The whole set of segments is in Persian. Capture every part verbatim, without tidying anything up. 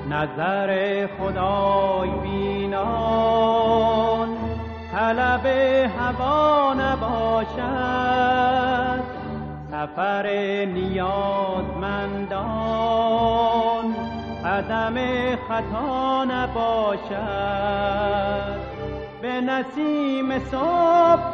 نظر خدای بینان طلب هوا نباشد، سفر نیازمندان قدم خطا نباشد. به نسیم صبح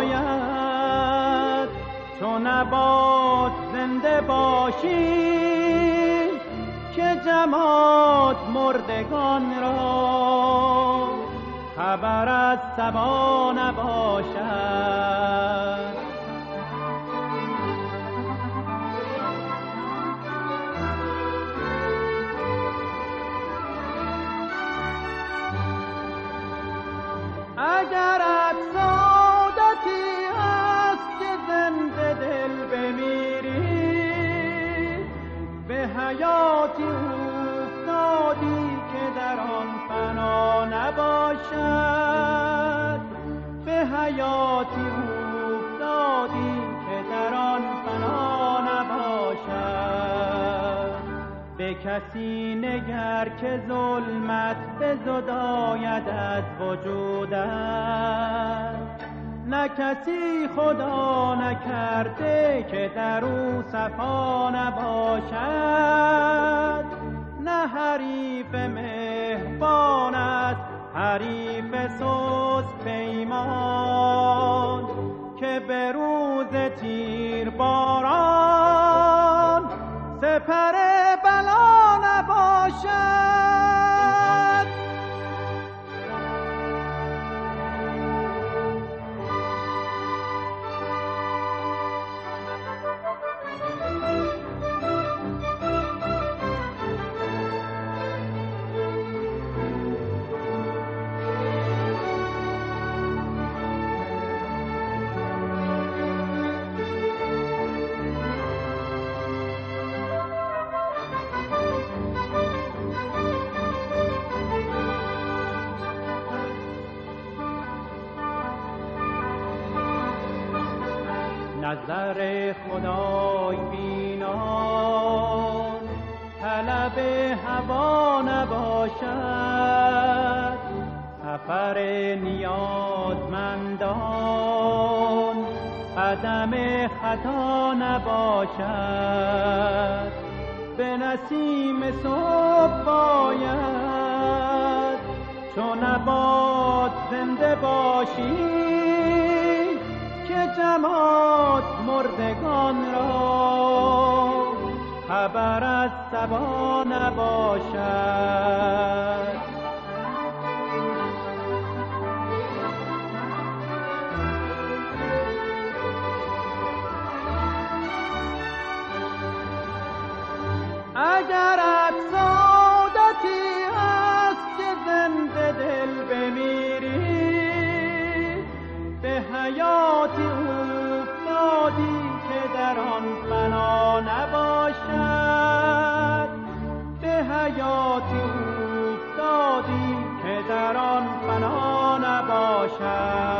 باید چو نبات زنده باشی، که جماد مردگان را خبر از صبا نباشد. اگرت سعادتی هست که زنده دل بمیری، به حیاتی افتادی که در آن فنا نباشد. به حیاتی افتادی که در آن فنا نباشد. به کسی نگر که ظلمت بزداید از وجودت، نه کسی خدا نکرده که در او صفا نباشد. نه حریف مهربان است حریف سست پیمان، که به روز تیر باران سپر بلا نباشد. نظر خدای بینان طلب هوا نباشد، سفر نیازمندان قدم خطا نباشد. به نسیم صبح باید چو نبات زنده باشی، که جماد مردگان را خبر از صبا نباشد. اگرت سعادتی هست که زنده دل بمیری، به حیاتی افتادی که در آن فنا نباشد. به حیاتی افتادی که در آن فنا نباشد.